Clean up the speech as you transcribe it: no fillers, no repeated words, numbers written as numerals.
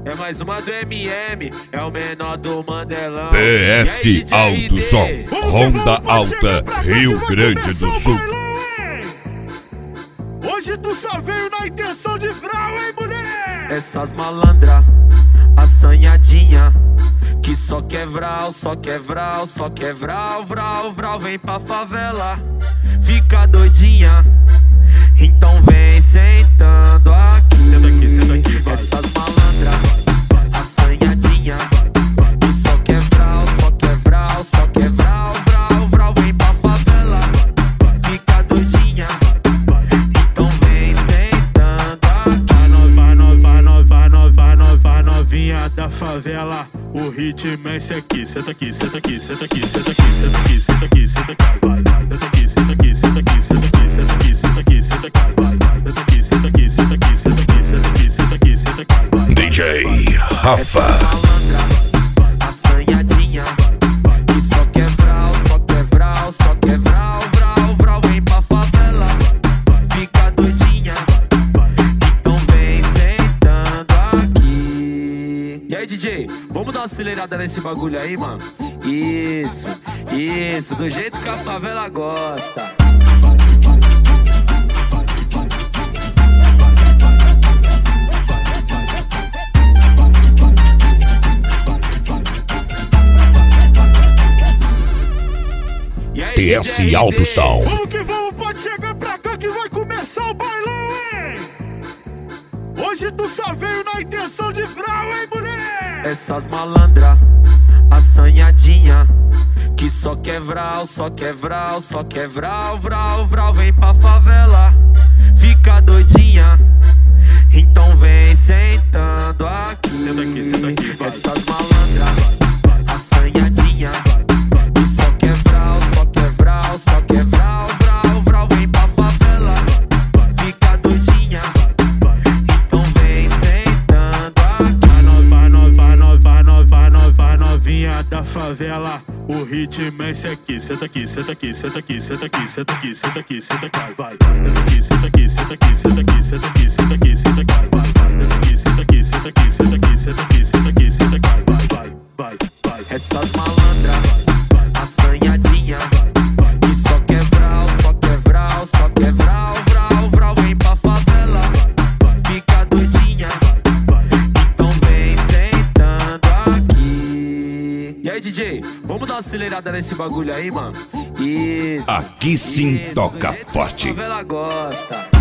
É mais uma do MM, é o menor do Mandelão. PS Alto Som, Ronda Alta, Rio Grande do Sul. Hoje tu só veio na intenção de vral, hein, mulher? Essas malandra, assanhadinha, que só quer vral, só quer vral, só quer vral, vral, vral. Vem pra favela, fica doidinha, então vem sentando aqui. Senta aqui, vai. Essas malandra, assanhadinha, que só quer vral, só quer vral, só quer vral, vral, vral. Vem pra favela, fica doidinha, então vem sentando aqui. Vai novinha da favela, o ritmo é esse aqui. Senta aqui, senta aqui, senta aqui, senta aqui, senta aqui, senta aqui, senta aqui, vai. Senta aqui, senta aqui, senta aqui, senta aqui, senta aqui, senta aqui, senta aqui, vai. Senta aqui, senta aqui, senta aqui, senta aqui, senta aqui, senta aqui, senta aqui, vai. DJ Rafa. Assanhadinha, que só quer vral, só quer vral, só quer vral, vral, vral. Vem pra favela, fica doidinha, então vem sentando aqui. E aí, DJ, vamos dar uma acelerada nesse bagulho aí, mano? Isso, do jeito que a favela gosta. PS Alto Som. Vamos que vamos, pode chegar pra cá que vai começar o bailão, hein? Hoje tu só veio na intenção de vral, hein, mulher? Essas malandra, assanhadinha, que só quer vral, só quer vral, só quer vral, vral, vral. Vem pra favela, fica doidinha, então vem sentando aqui. Senta aqui, vai. Essas malandra, assanhadinha, que só quer vral, só quer vral, só quer vral, vral, vral. Vem pra favela, fica doidinha, então vem sentando aqui. Vai novinha da favela, o ritmo é esse aqui. Senta aqui, senta aqui, senta aqui, senta aqui, senta aqui, senta aqui, senta aqui, vai. Senta aqui, senta aqui, senta aqui, senta aqui, senta aqui, senta aqui, senta aqui, vai. Senta aqui, senta aqui, senta aqui, senta aqui, senta aqui, senta aqui, senta aqui, vai. Essas malandra, assanhadinha, que só quer vral, só quer vral, só quer vral, vral, vral. Vem pra favela, fica doidinha, então vem sentando aqui. E aí, DJ, vamos dar uma acelerada nesse bagulho aí, mano? Aqui sim toca do jeito que forte. a favela gosta.